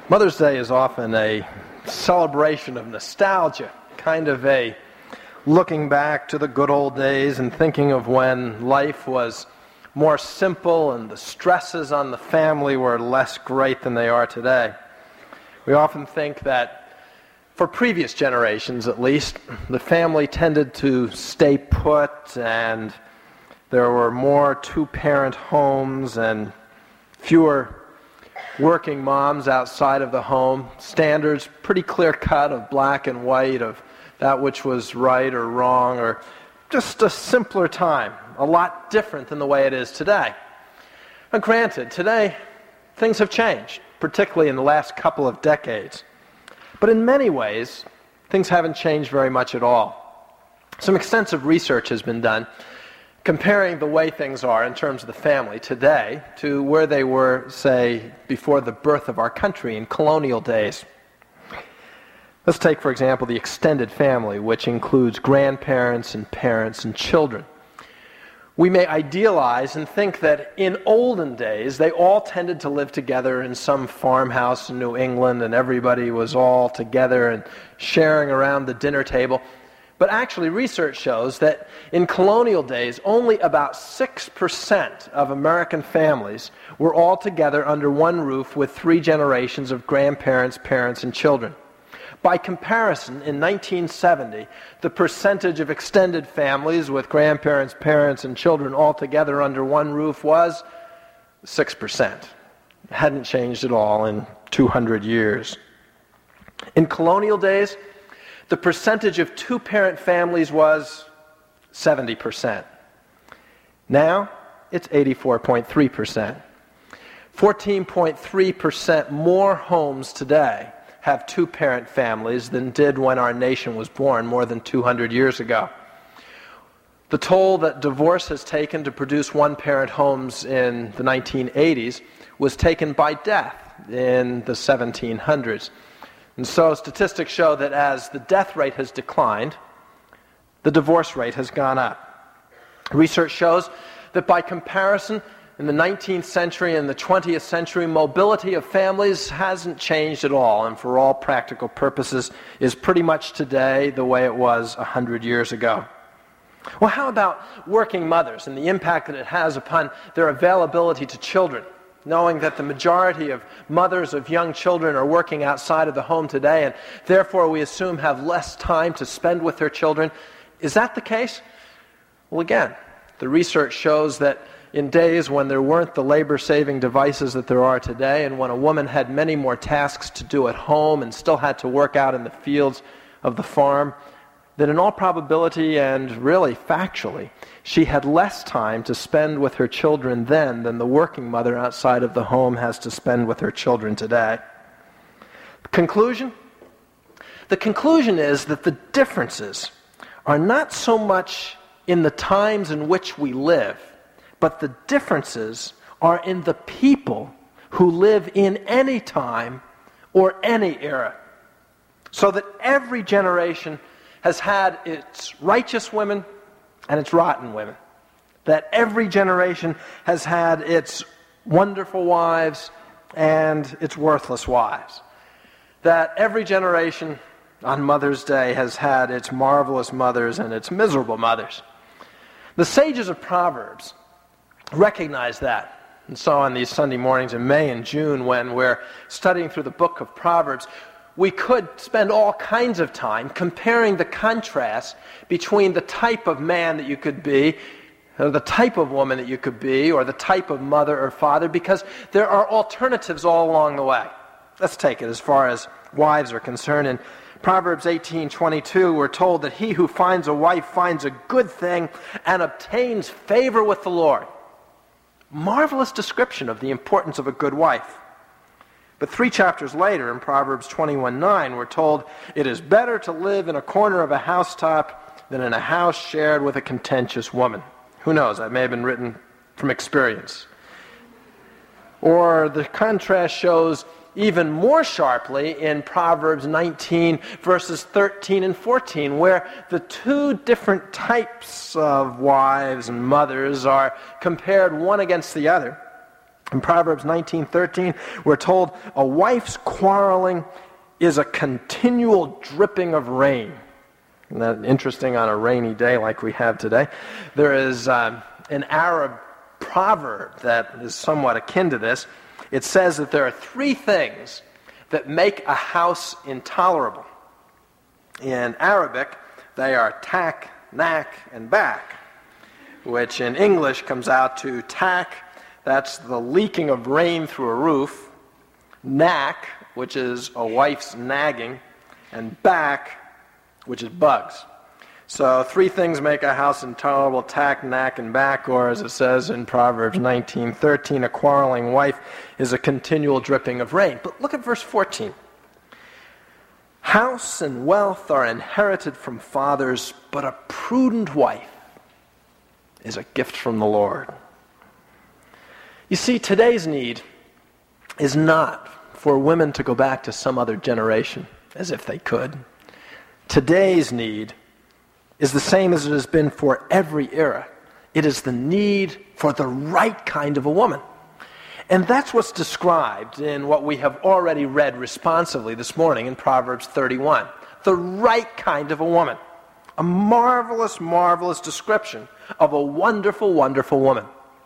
Mother's Day is often a celebration of nostalgia, kind of a looking back to the good old days and thinking of when life was more simple and the stresses on the family were less great than they are today. We often think that, for previous generations at least, the family tended to stay put and there were more two-parent homes and fewer working moms outside of the home, standards pretty clear-cut of black and white, of that which was right or wrong, or just a simpler time, a lot different than the way it is today. And granted, today things have changed, particularly in the last couple of decades. But in many ways, things haven't changed very much at all. Some extensive research has been done comparing the way things are in terms of the family today to where they were, say, before the birth of our country in colonial days. Let's take, for example, the extended family, which includes grandparents and parents and children. We may idealize and think that in olden days they all tended to live together in some farmhouse in New England and everybody was all together and sharing around the dinner table. But actually, research shows that in colonial days, only about 6% of American families were all together under one roof with 3 generations of grandparents, parents, and children. By comparison, in 1970, the percentage of extended families with grandparents, parents, and children all together under one roof was 6%. It hadn't changed at all in 200 years. In colonial days, the percentage of two-parent families was 70%. Now, it's 84.3%. 14.3% more homes today have two-parent families than did when our nation was born more than 200 years ago. The toll that divorce has taken to produce one-parent homes in the 1980s was taken by death in the 1700s. And so statistics show that as the death rate has declined, the divorce rate has gone up. Research shows that by comparison, in the 19th century and the 20th century, mobility of families hasn't changed at all, and for all practical purposes is pretty much today the way it was 100 years ago. Well, how about working mothers and the impact that it has upon their availability to children? Knowing that the majority of mothers of young children are working outside of the home today and therefore we assume have less time to spend with their children. Is that the case? Well, again, the research shows that in days when there weren't the labor-saving devices that there are today and when a woman had many more tasks to do at home and still had to work out in the fields of the farm, that in all probability and really factually, she had less time to spend with her children then than the working mother outside of the home has to spend with her children today. Conclusion? The conclusion is that the differences are not so much in the times in which we live, but the differences are in the people who live in any time or any era. So that every generation has had its righteous women and its rotten women. That every generation has had its wonderful wives and its worthless wives. That every generation on Mother's Day has had its marvelous mothers and its miserable mothers. The sages of Proverbs recognize that. And so on these Sunday mornings in May and June when we're studying through the book of Proverbs, we could spend all kinds of time comparing the contrast between the type of man that you could be, or the type of woman that you could be, or the type of mother or father, because there are alternatives all along the way. Let's take it as far as wives are concerned. In Proverbs 18:22, we're told that he who finds a wife finds a good thing and obtains favor with the Lord. Marvelous description of the importance of a good wife. But 3 chapters later, in Proverbs 21:9, we're told, it is better to live in a corner of a housetop than in a house shared with a contentious woman. Who knows? That may have been written from experience. Or the contrast shows even more sharply in Proverbs 19, verses 13 and 14, where the 2 different types of wives and mothers are compared one against the other. In Proverbs 19:13, we're told a wife's quarreling is a continual dripping of rain. Isn't that interesting on a rainy day like we have today? There is an Arab proverb that is somewhat akin to this. It says that there are three things that make a house intolerable. In Arabic, they are tak, nak, and bak, which in English comes out to tak, that's the leaking of rain through a roof, nak, which is a wife's nagging, and bak, which is bugs. So three things make a house intolerable: tak, nak, and bak, or as it says in Proverbs 19:13, a quarreling wife is a continual dripping of rain. But look at verse 14. House and wealth are inherited from fathers, but a prudent wife is a gift from the Lord. You see, today's need is not for women to go back to some other generation, as if they could. Today's need is the same as it has been for every era. It is the need for the right kind of a woman. And that's what's described in what we have already read responsively this morning in Proverbs 31. The right kind of a woman. A marvelous, marvelous description of a wonderful, wonderful woman.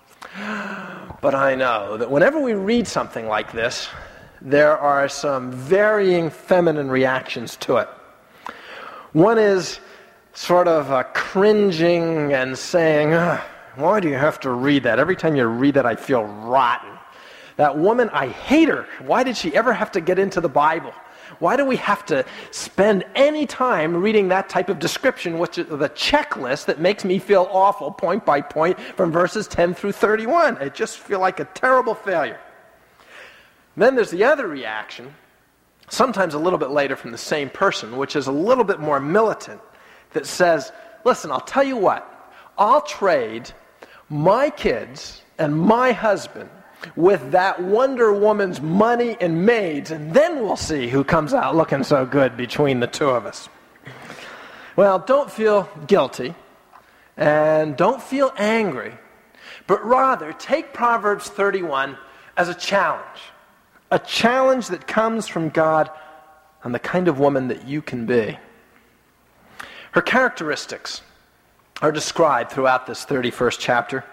But I know that whenever we read something like this, there are some varying feminine reactions to it. One is sort of cringing and saying, why do you have to read that? Every time you read that, I feel rotten. That woman, I hate her. Why did she ever have to get into the Bible? Why do we have to spend any time reading that type of description, which is the checklist that makes me feel awful point by point from verses 10 through 31? I just feel like a terrible failure. Then there's the other reaction, sometimes a little bit later from the same person, which is a little bit more militant, that says, listen, I'll tell you what, I'll trade my kids and my husband with that Wonder Woman's money and maids, and then we'll see who comes out looking so good between the two of us. Well, don't feel guilty, and don't feel angry, but rather take Proverbs 31 as a challenge that comes from God on the kind of woman that you can be. Her characteristics are described throughout this 31st chapter.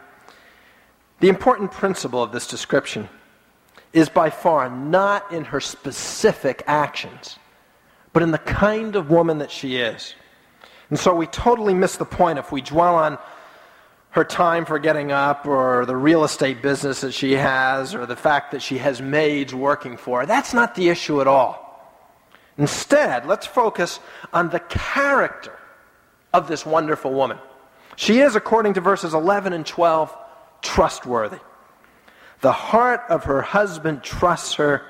The important principle of this description is by far not in her specific actions, but in the kind of woman that she is. And so we totally miss the point if we dwell on her time for getting up, or the real estate business that she has, or the fact that she has maids working for her. That's not the issue at all. Instead, let's focus on the character of this wonderful woman. She is, according to verses 11 and 12, trustworthy. The heart of her husband trusts her,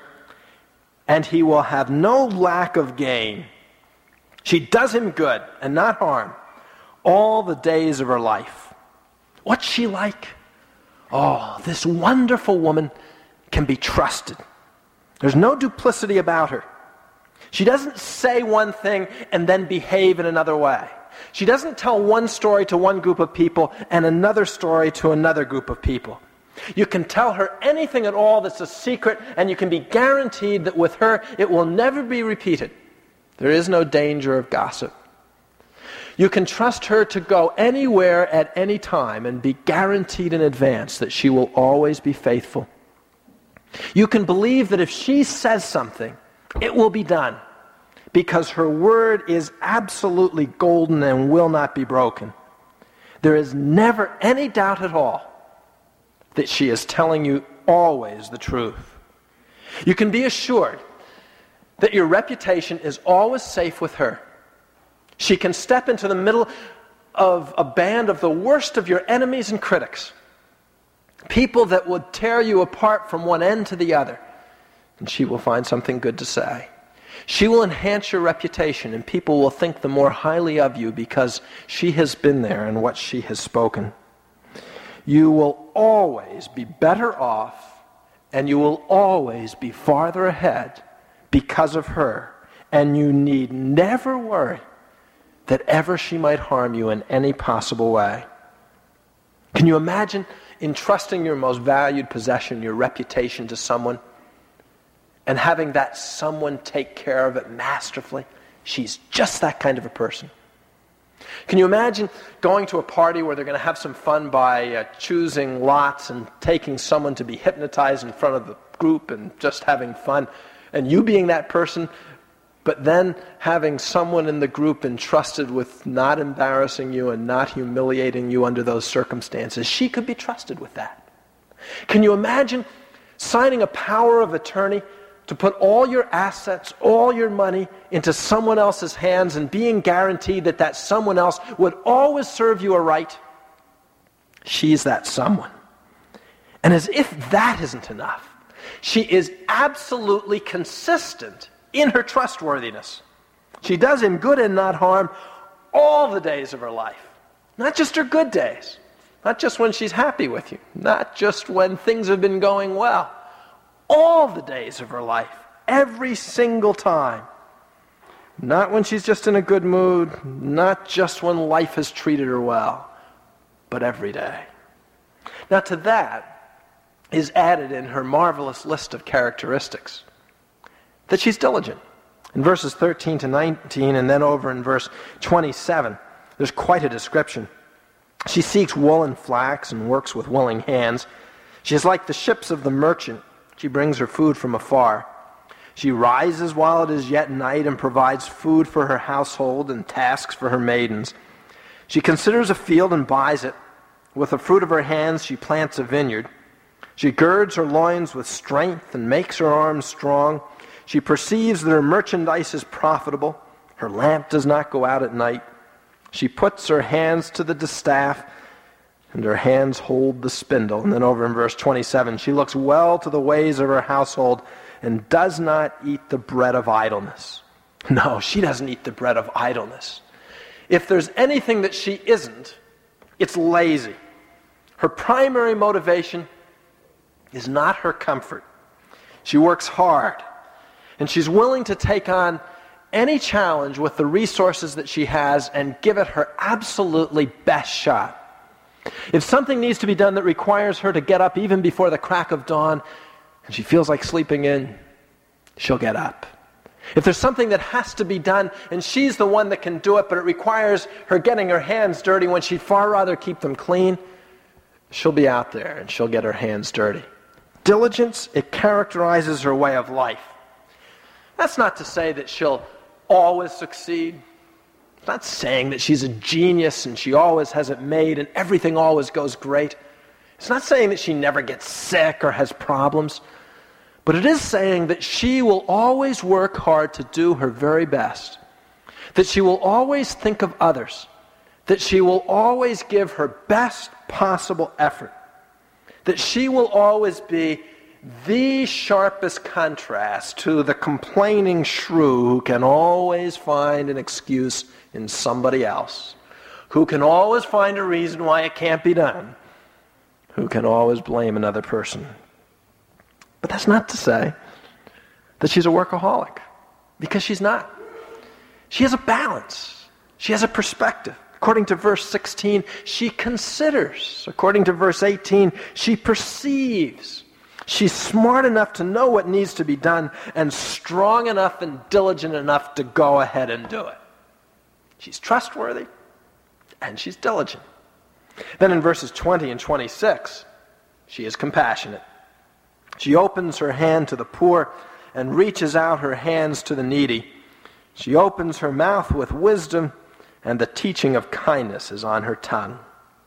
and he will have no lack of gain. She does him good and not harm all the days of her life. What's she like? Oh, this wonderful woman can be trusted. There's no duplicity about her. She doesn't say one thing and then behave in another way. She doesn't tell one story to one group of people and another story to another group of people. You can tell her anything at all that's a secret, and you can be guaranteed that with her it will never be repeated. There is no danger of gossip. You can trust her to go anywhere at any time and be guaranteed in advance that she will always be faithful. You can believe that if she says something, it will be done, because her word is absolutely golden and will not be broken. There is never any doubt at all that she is telling you always the truth. You can be assured that your reputation is always safe with her. She can step into the middle of a band of the worst of your enemies and critics, people that would tear you apart from one end to the other, and she will find something good to say. She will enhance your reputation, and people will think the more highly of you because she has been there and what she has spoken. You will always be better off, and you will always be farther ahead because of her, and you need never worry that ever she might harm you in any possible way. Can you imagine entrusting your most valued possession, your reputation, to someone, and having that someone take care of it masterfully? She's just that kind of a person. Can you imagine going to a party where they're going to have some fun by choosing lots and taking someone to be hypnotized in front of the group and just having fun, and you being that person, but then having someone in the group entrusted with not embarrassing you and not humiliating you under those circumstances? She could be trusted with that. Can you imagine signing a power of attorney to put all your assets, all your money into someone else's hands and being guaranteed that that someone else would always serve you aright? She's that someone. And as if that isn't enough, she is absolutely consistent in her trustworthiness. She does him good and not harm all the days of her life. Not just her good days. Not just when she's happy with you. Not just when things have been going well. All the days of her life. Every single time. Not when she's just in a good mood. Not just when life has treated her well. But every day. Now to that is added in her marvelous list of characteristics that she's diligent. In verses 13 to 19 and then over in verse 27, there's quite a description. She seeks wool and flax and works with willing hands. She is like the ships of the merchant. She brings her food from afar. She rises while it is yet night and provides food for her household and tasks for her maidens. She considers a field and buys it. With the fruit of her hands she plants a vineyard. She girds her loins with strength and makes her arms strong. She perceives that her merchandise is profitable. Her lamp does not go out at night. She puts her hands to the distaff, and her hands hold the spindle. And then over in verse 27, she looks well to the ways of her household and does not eat the bread of idleness. No, she doesn't eat the bread of idleness. If there's anything that she isn't, it's lazy. Her primary motivation is not her comfort. She works hard, and she's willing to take on any challenge with the resources that she has and give it her absolutely best shot. If something needs to be done that requires her to get up even before the crack of dawn, and she feels like sleeping in, she'll get up. If there's something that has to be done, and she's the one that can do it, but it requires her getting her hands dirty when she'd far rather keep them clean, she'll be out there and she'll get her hands dirty. Diligence, it characterizes her way of life. That's not to say that she'll always succeed. It's not saying that she's a genius and she always has it made and everything always goes great. It's not saying that she never gets sick or has problems. But it is saying that she will always work hard to do her very best. That she will always think of others. That she will always give her best possible effort. That she will always be the sharpest contrast to the complaining shrew who can always find an excuse in somebody else, who can always find a reason why it can't be done, who can always blame another person. But that's not to say that she's a workaholic, because she's not. She has a balance. She has a perspective. According to verse 16, she considers. According to verse 18, she perceives. She's smart enough to know what needs to be done and strong enough and diligent enough to go ahead and do it. She's trustworthy and she's diligent. Then in verses 20 and 26, she is compassionate. She opens her hand to the poor and reaches out her hands to the needy. She opens her mouth with wisdom, and the teaching of kindness is on her tongue.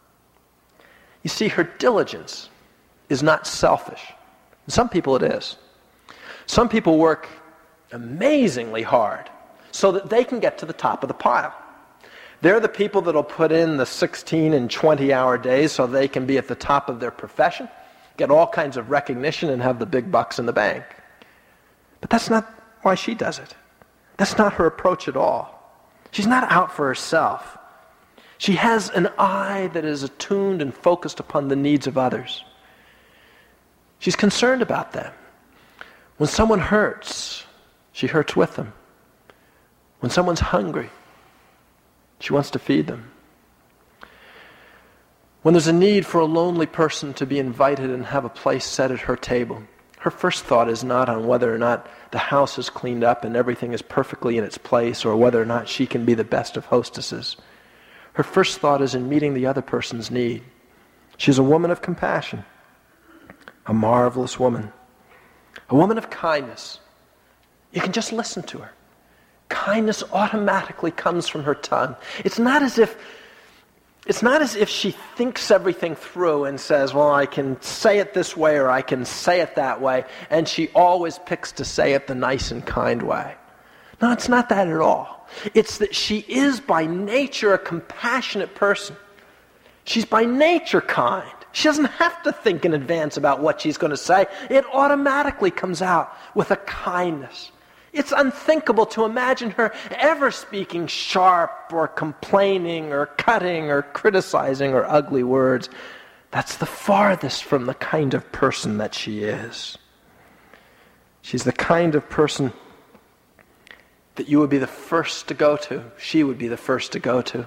You see, her diligence is not selfish. Some people it is. Some people work amazingly hard so that they can get to the top of the pile. They're the people that will put in the 16 and 20-hour days so they can be at the top of their profession, get all kinds of recognition, and have the big bucks in the bank. But that's not why she does it. That's not her approach at all. She's not out for herself. She has an eye that is attuned and focused upon the needs of others. She's concerned about them. When someone hurts, she hurts with them. When someone's hungry, she wants to feed them. When there's a need for a lonely person to be invited and have a place set at her table, her first thought is not on whether or not the house is cleaned up and everything is perfectly in its place, or whether or not she can be the best of hostesses. Her first thought is in meeting the other person's need. She's a woman of compassion, a marvelous woman, a woman of kindness. You can just listen to her. Kindness automatically comes from her tongue. It's not as if she thinks everything through and says, well, I can say it this way or I can say it that way, and she always picks to say it the nice and kind way. No, it's not that at all. It's that she is by nature a compassionate person. She's by nature kind. She doesn't have to think in advance about what she's going to say. It automatically comes out with a kindness. It's unthinkable to imagine her ever speaking sharp or complaining or cutting or criticizing or ugly words. That's the farthest from the kind of person that she is. She's the kind of person that you would be the first to go to. She would be the first to go to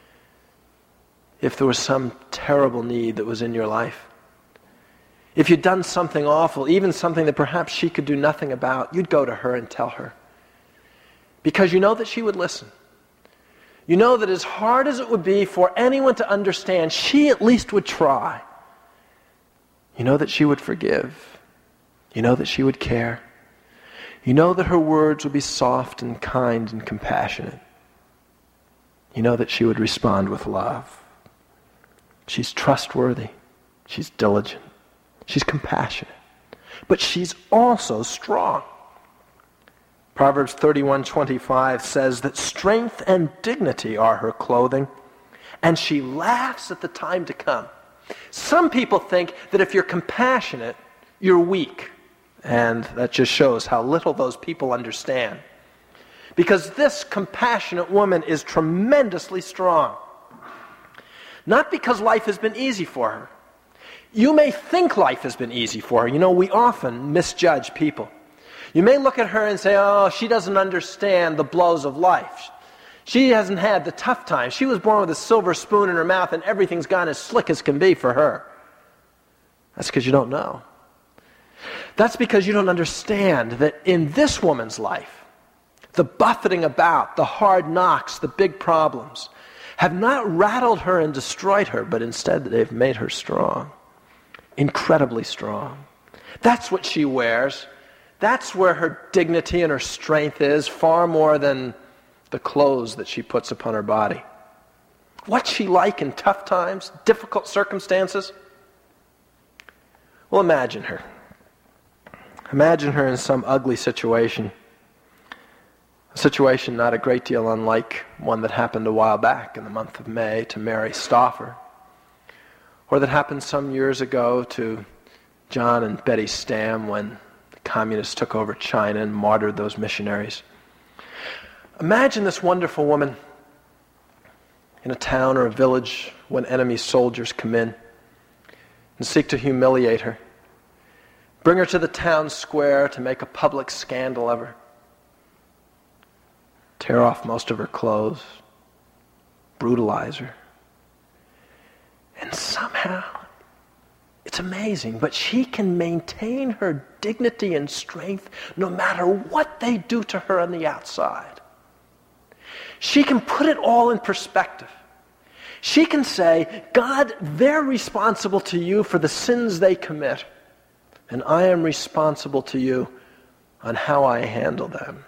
if there was some terrible need that was in your life. If you'd done something awful, even something that perhaps she could do nothing about, you'd go to her and tell her. Because you know that she would listen. You know that as hard as it would be for anyone to understand, she at least would try. You know that she would forgive. You know that she would care. You know that her words would be soft and kind and compassionate. You know that she would respond with love. She's trustworthy. She's diligent. She's compassionate. But she's also strong. Proverbs 31:25 says that strength and dignity are her clothing, and she laughs at the time to come. Some people think that if you're compassionate, you're weak. And that just shows how little those people understand. Because this compassionate woman is tremendously strong. Not because life has been easy for her. You may think life has been easy for her. You know, we often misjudge people. You may look at her and say, oh, she doesn't understand the blows of life. She hasn't had the tough times. She was born with a silver spoon in her mouth and everything's gone as slick as can be for her. That's because you don't know. That's because you don't understand that in this woman's life, the buffeting about, the hard knocks, the big problems, have not rattled her and destroyed her, but instead they've made her strong. Incredibly strong. That's what she wears. That's where her dignity and her strength is, far more than the clothes that she puts upon her body. What's she like in tough times, difficult circumstances? Well, imagine her. Imagine her in some ugly situation. A situation not a great deal unlike one that happened a while back in the month of May to Mary Stauffer, or that happened some years ago to John and Betty Stam when the communists took over China and martyred those missionaries. Imagine this wonderful woman in a town or a village when enemy soldiers come in and seek to humiliate her. Bring her to the town square to make a public scandal of her. Tear off most of her clothes. Brutalize her. And somehow, it's amazing, but she can maintain her dignity and strength no matter what they do to her on the outside. She can put it all in perspective. She can say, God, they're responsible to you for the sins they commit, and I am responsible to you on how I handle them.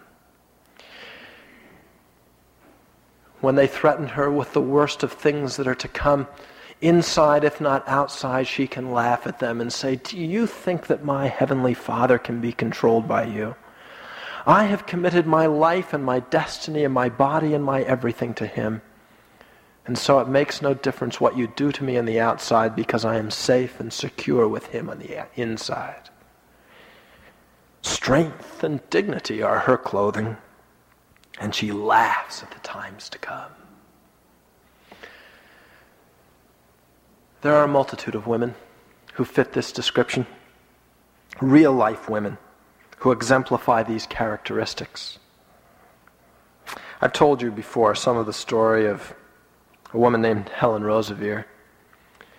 When they threaten her with the worst of things that are to come, inside if not outside, she can laugh at them and say, do you think that my heavenly Father can be controlled by you? I have committed my life and my destiny and my body and my everything to Him. And so it makes no difference what you do to me on the outside because I am safe and secure with Him on the inside. Strength and dignity are her clothing, and she laughs at the times to come. There are a multitude of women who fit this description. Real life women who exemplify these characteristics. I've told you before some of the story of a woman named Helen Roseveare.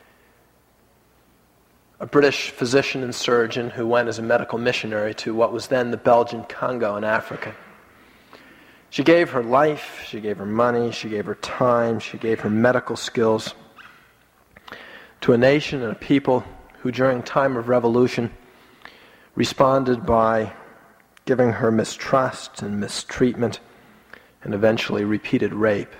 a British physician and surgeon who went as a medical missionary to what was then the Belgian Congo in Africa. She gave her life, she gave her money, she gave her time, she gave her medical skills to a nation and a people who during time of revolution responded by giving her mistrust and mistreatment and eventually repeated rape.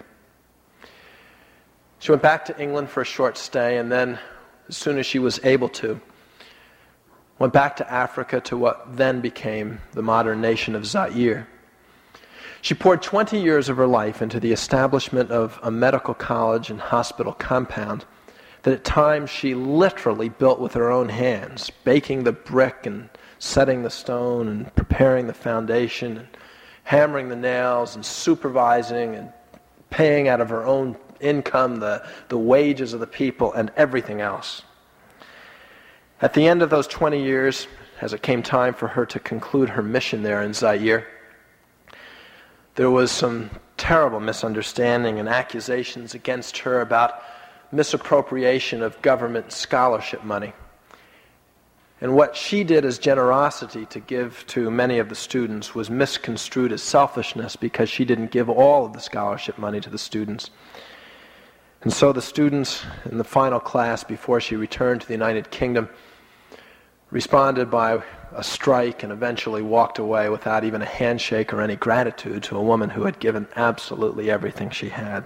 She went back to England for a short stay, and then, as soon as she was able to, went back to Africa to what then became the modern nation of Zaire. She poured 20 years of her life into the establishment of a medical college and hospital compound that at times she literally built with her own hands, baking the brick and setting the stone and preparing the foundation and hammering the nails and supervising and paying out of her own income the wages of the people and everything else. At the end of those 20 years, as it came time for her to conclude her mission there in Zaire, there was some terrible misunderstanding and accusations against her about misappropriation of government scholarship money. And what she did as generosity to give to many of the students was misconstrued as selfishness because she didn't give all of the scholarship money to the students. And so the students in the final class before she returned to the United Kingdom responded by a strike and eventually walked away without even a handshake or any gratitude to a woman who had given absolutely everything she had.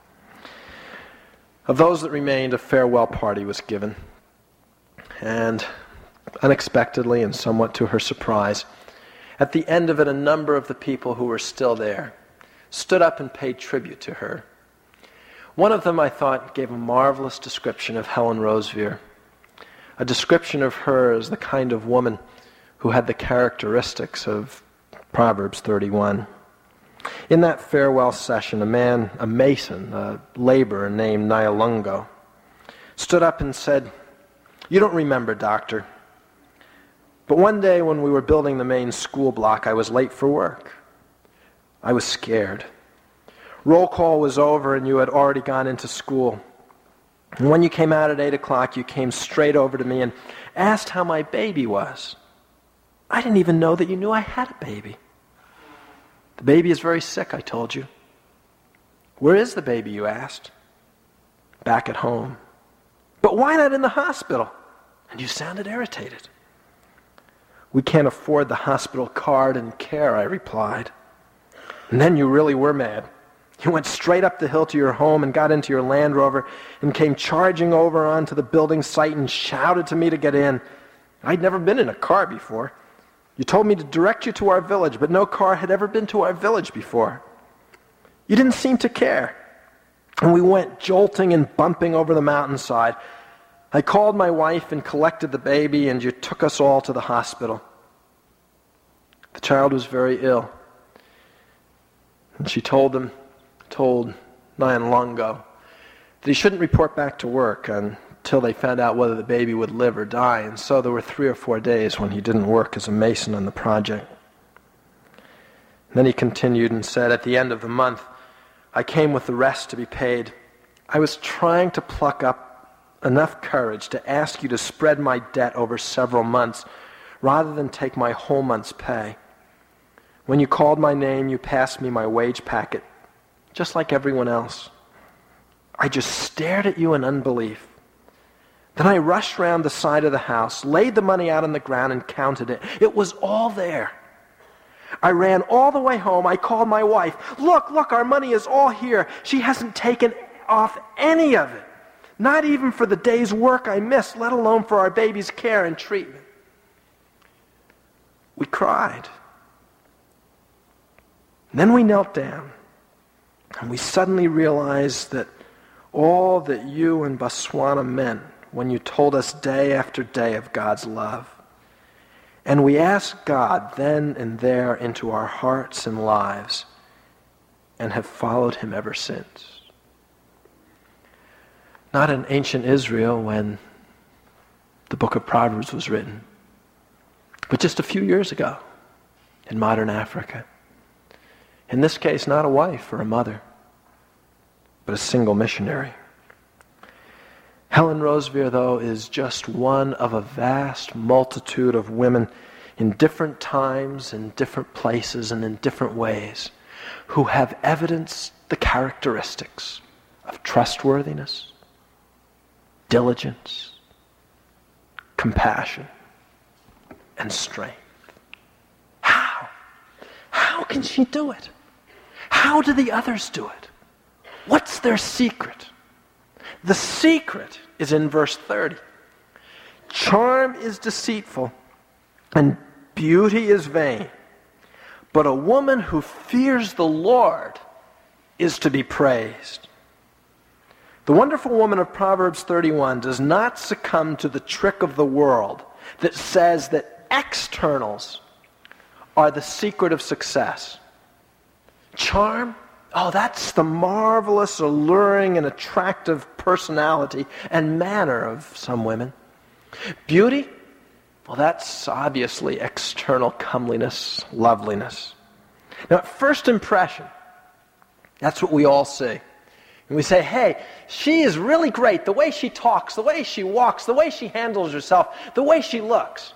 Of those that remained, a farewell party was given. And unexpectedly and somewhat to her surprise, at the end of it, a number of the people who were still there stood up and paid tribute to her. One of them, I thought, gave a marvelous description of Helen Roseveare, a description of her as the kind of woman who had the characteristics of Proverbs 31. In that farewell session, a mason, a laborer named Nyalungo, stood up and said, "You don't remember, Doctor, but one day when we were building the main school block, I was late for work. I was scared. Roll call was over and you had already gone into school. And when you came out at 8 o'clock, you came straight over to me and asked how my baby was. I didn't even know that you knew I had a baby. The baby is very sick, I told you. Where is the baby, you asked? Back at home. But why not in the hospital? And you sounded irritated. We can't afford the hospital card and care, I replied. And then you really were mad. You went straight up the hill to your home and got into your Land Rover and came charging over onto the building site and shouted to me to get in. I'd never been in a car before. You told me to direct you to our village, but no car had ever been to our village before. You didn't seem to care. And we went jolting and bumping over the mountainside. I called my wife and collected the baby, and you took us all to the hospital. The child was very ill. And she told Nyalungo that he shouldn't report back to work until they found out whether the baby would live or die. And so there were 3 or 4 days when he didn't work as a mason on the project. And then he continued and said, at the end of the month, I came with the rest to be paid. I was trying to pluck up enough courage to ask you to spread my debt over several months rather than take my whole month's pay. When you called my name, you passed me my wage packet, just like everyone else. I just stared at you in unbelief. Then I rushed round the side of the house, laid the money out on the ground and counted it. It was all there. I ran all the way home. I called my wife. Look, our money is all here. She hasn't taken off any of it. Not even for the day's work I missed, let alone for our baby's care and treatment. We cried. Then we knelt down, and we suddenly realized that all that you and Botswana meant when you told us day after day of God's love. And we asked God then and there into our hearts and lives, and have followed him ever since. Not in ancient Israel when the book of Proverbs was written, but just a few years ago in modern Africa. In this case, not a wife or a mother, but a single missionary. Helen Roseveare, though, is just one of a vast multitude of women in different times, in different places, and in different ways who have evidenced the characteristics of trustworthiness, diligence, compassion, and strength. How? How can she do it? How do the others do it? What's their secret? The secret is in verse 30. Charm is deceitful and beauty is vain, but a woman who fears the Lord is to be praised. The wonderful woman of Proverbs 31 does not succumb to the trick of the world that says that externals are the secret of success. Charm, that's the marvelous, alluring, and attractive personality and manner of some women. Beauty, that's obviously external comeliness, loveliness. Now, at first impression, that's what we all see. And we say, hey, she is really great. The way she talks, the way she walks, the way she handles herself, the way she looks.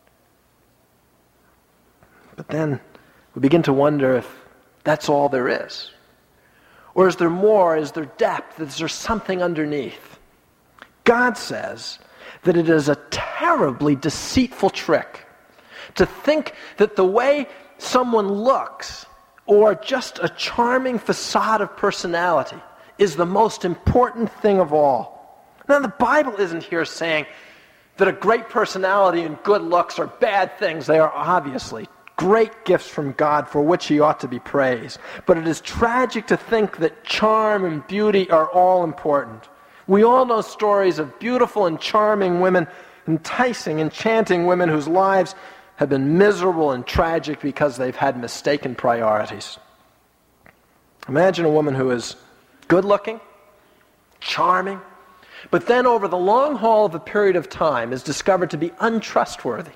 But then we begin to wonder if that's all there is. Or is there more? Is there depth? Is there something underneath? God says that it is a terribly deceitful trick to think that the way someone looks, or just a charming facade of personality, is the most important thing of all. Now, the Bible isn't here saying that a great personality and good looks are bad things. They are obviously great gifts from God for which he ought to be praised. But it is tragic to think that charm and beauty are all important. We all know stories of beautiful and charming women, enticing, enchanting women whose lives have been miserable and tragic because they've had mistaken priorities. Imagine a woman who is good-looking, charming, but then over the long haul of a period of time is discovered to be untrustworthy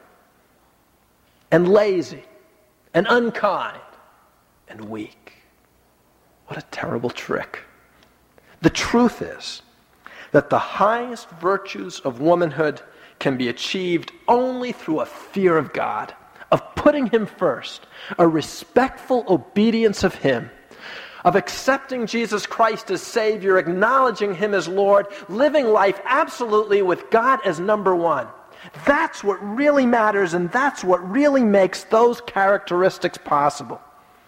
and lazy and unkind and weak. What a terrible trick. The truth is that the highest virtues of womanhood can be achieved only through a fear of God, of putting him first, a respectful obedience of him, of accepting Jesus Christ as Savior, acknowledging him as Lord, living life absolutely with God as number one. That's what really matters, and that's what really makes those characteristics possible.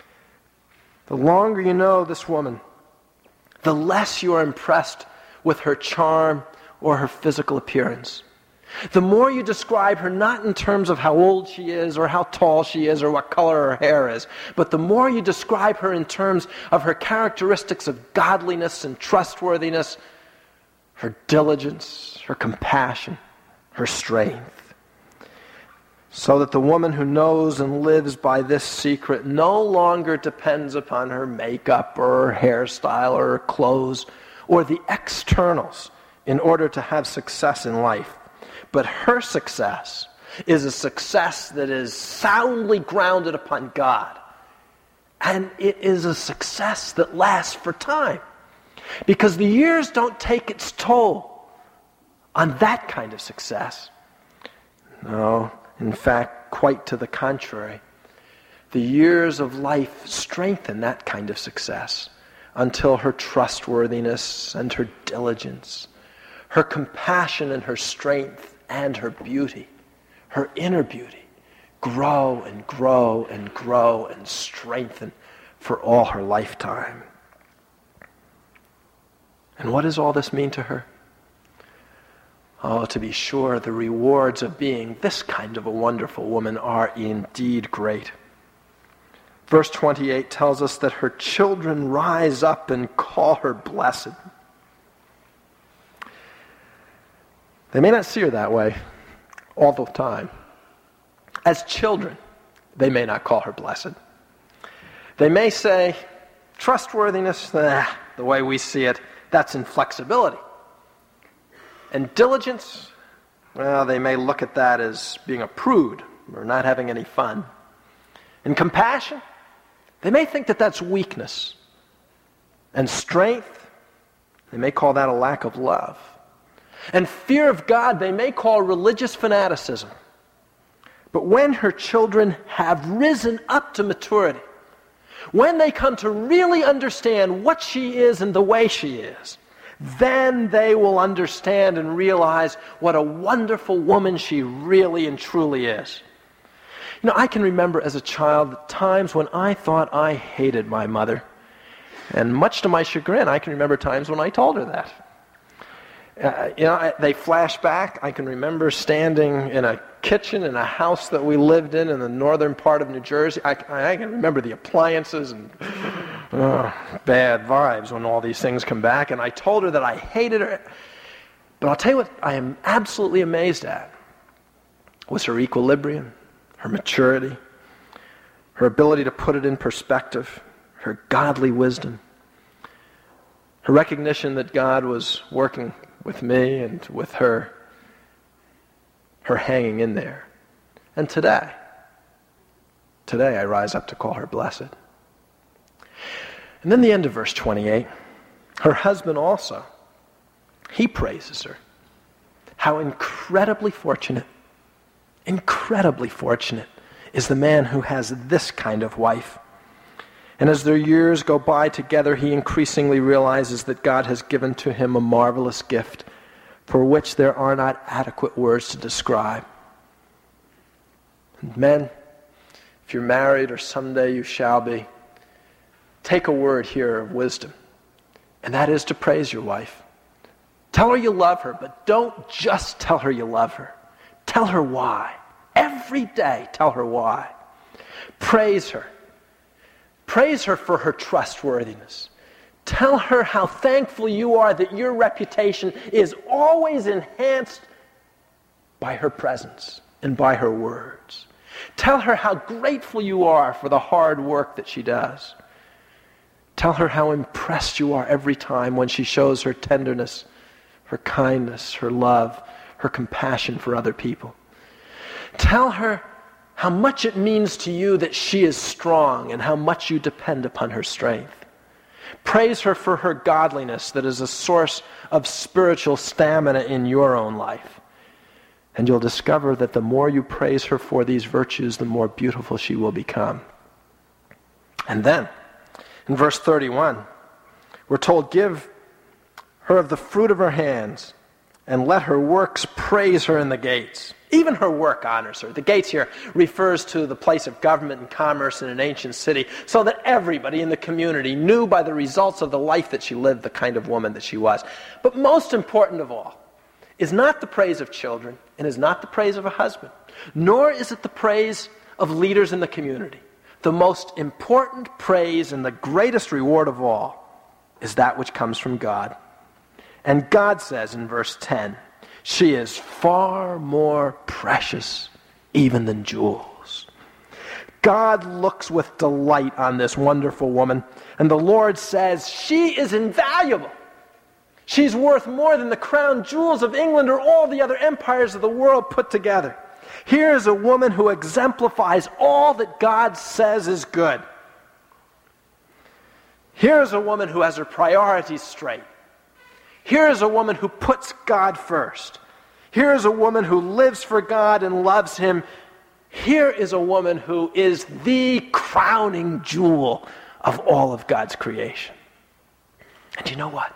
The longer you know this woman, the less you are impressed with her charm or her physical appearance. The more you describe her not in terms of how old she is or how tall she is or what color her hair is, but the more you describe her in terms of her characteristics of godliness and trustworthiness, her diligence, her compassion, her strength. So that the woman who knows and lives by this secret no longer depends upon her makeup or her hairstyle or her clothes or the externals in order to have success in life. But her success is a success that is soundly grounded upon God. And it is a success that lasts for time. Because the years don't take its toll on that kind of success. No, in fact, quite to the contrary. The years of life strengthen that kind of success until her trustworthiness and her diligence, her compassion and her strength and her beauty, her inner beauty, grow and grow and grow and strengthen for all her lifetime. And what does all this mean to her? Oh, to be sure, the rewards of being this kind of a wonderful woman are indeed great. Verse 28 tells us that her children rise up and call her blessed. They may not see her that way all the time. As children, they may not call her blessed. They may say, trustworthiness, the way we see it, that's inflexibility. And diligence, well, they may look at that as being a prude or not having any fun. And compassion, they may think that that's weakness. And strength, they may call that a lack of love. and fear of God they may call religious fanaticism. But when her children have risen up to maturity, when they come to really understand what she is and the way she is, then they will understand and realize what a wonderful woman she really and truly is. You know, I can remember as a child times when I thought I hated my mother. And much to my chagrin, I can remember times when I told her that. They flash back. I can remember standing in a kitchen in a house that we lived in the northern part of New Jersey. I can remember the appliances and bad vibes when all these things come back. And I told her that I hated her. But I'll tell you what I am absolutely amazed at was her equilibrium, her maturity, her ability to put it in perspective, her godly wisdom, her recognition that God was working with me and with her hanging in there. And today I rise up to call her blessed. And then the end of verse 28, her husband also, he praises her. How incredibly fortunate is the man who has this kind of wife. And as their years go by together, he increasingly realizes that God has given to him a marvelous gift for which there are not adequate words to describe. And men, if you're married or someday you shall be, take a word here of wisdom, and that is to praise your wife. Tell her you love her, but don't just tell her you love her. Tell her why. Every day, tell her why. Praise her. Praise her for her trustworthiness. Tell her how thankful you are that your reputation is always enhanced by her presence and by her words. Tell her how grateful you are for the hard work that she does. Tell her how impressed you are every time when she shows her tenderness, her kindness, her love, her compassion for other people. Tell her how much it means to you that she is strong and how much you depend upon her strength. Praise her for her godliness that is a source of spiritual stamina in your own life. And you'll discover that the more you praise her for these virtues, the more beautiful she will become. And then, in verse 31, we're told, give her of the fruit of her hands, and let her works praise her in the gates. Even her work honors her. The gates here refers to the place of government and commerce in an ancient city, so that everybody in the community knew by the results of the life that she lived the kind of woman that she was. But most important of all is not the praise of children, and is not the praise of a husband, nor is it the praise of leaders in the community. The most important praise and the greatest reward of all is that which comes from God. And God says in verse 10, she is far more precious even than jewels. God looks with delight on this wonderful woman, and the Lord says she is invaluable. She's worth more than the crown jewels of England or all the other empires of the world put together. Here is a woman who exemplifies all that God says is good. Here is a woman who has her priorities straight. Here is a woman who puts God first. Here is a woman who lives for God and loves Him. Here is a woman who is the crowning jewel of all of God's creation. And you know what?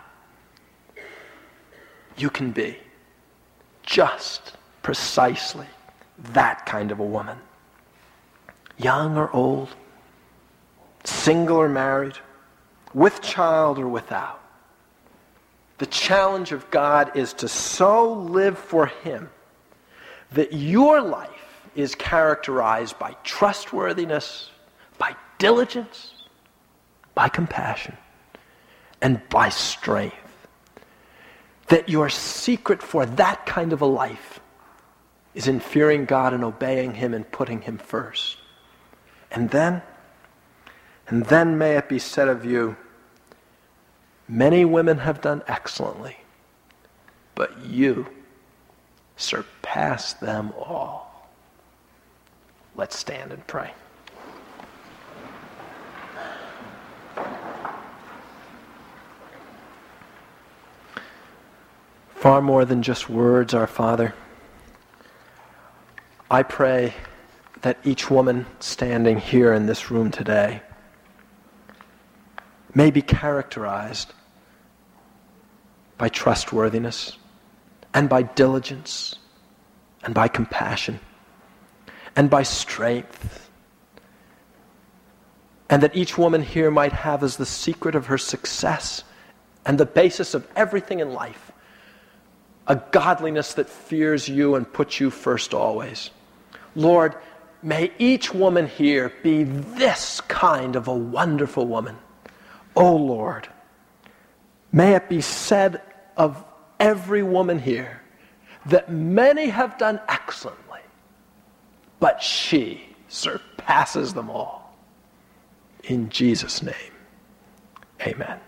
You can be just precisely that kind of a woman. Young or old, single or married, with child or without. The challenge of God is to so live for Him that your life is characterized by trustworthiness, by diligence, by compassion, and by strength. That your secret for that kind of a life is in fearing God and obeying Him and putting Him first. And then may it be said of you, many women have done excellently, but you surpass them all. Let's stand and pray. Far more than just words, our Father, I pray that each woman standing here in this room today may be characterized by trustworthiness and by diligence and by compassion and by strength. And that each woman here might have as the secret of her success and the basis of everything in life a godliness that fears you and puts you first always. Lord, may each woman here be this kind of a wonderful woman. Oh Lord, may it be said of every woman here that many have done excellently, but she surpasses them all. In Jesus' name, amen.